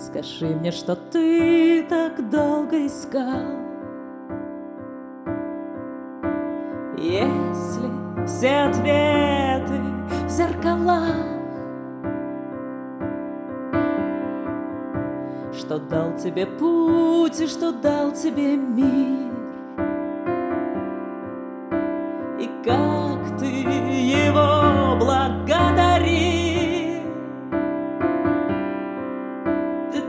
Скажи мне, что ты так долго искал. Если все ответы в зеркалах, что дал тебе путь и что дал тебе мир, и как ты его благодари. Ты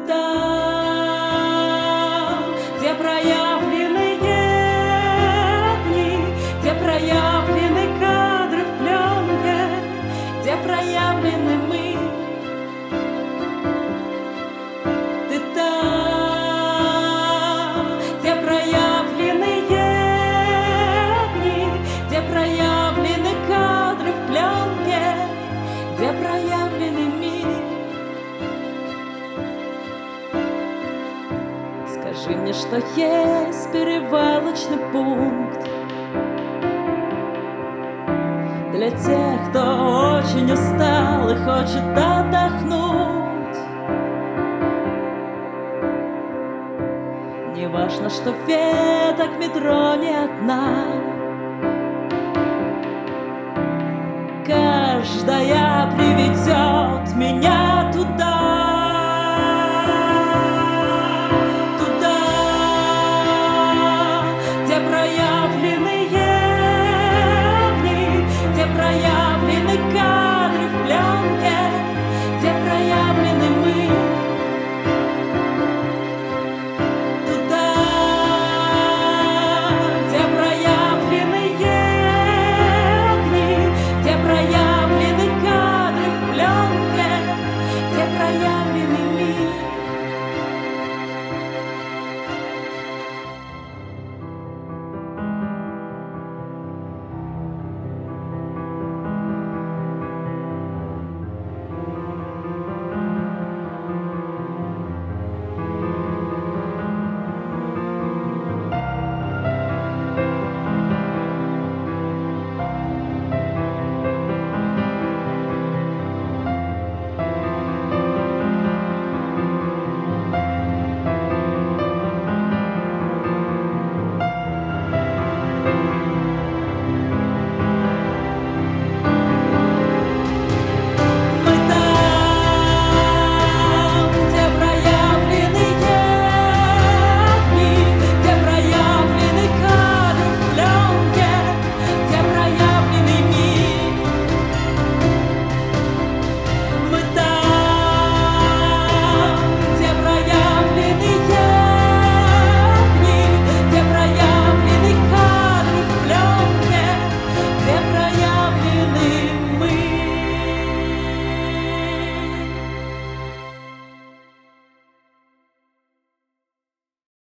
там, где проявлены дни, где проявлены кадры в пленке, где проявлены мы. Ты там, где проявлены дни, где проявлены кадры в пленке, где проявлены мир. Скажи мне, что есть перевалочный пункт для тех, кто очень устал и хочет отдохнуть. Не важно, что веток метро не одна, каждая приведет меня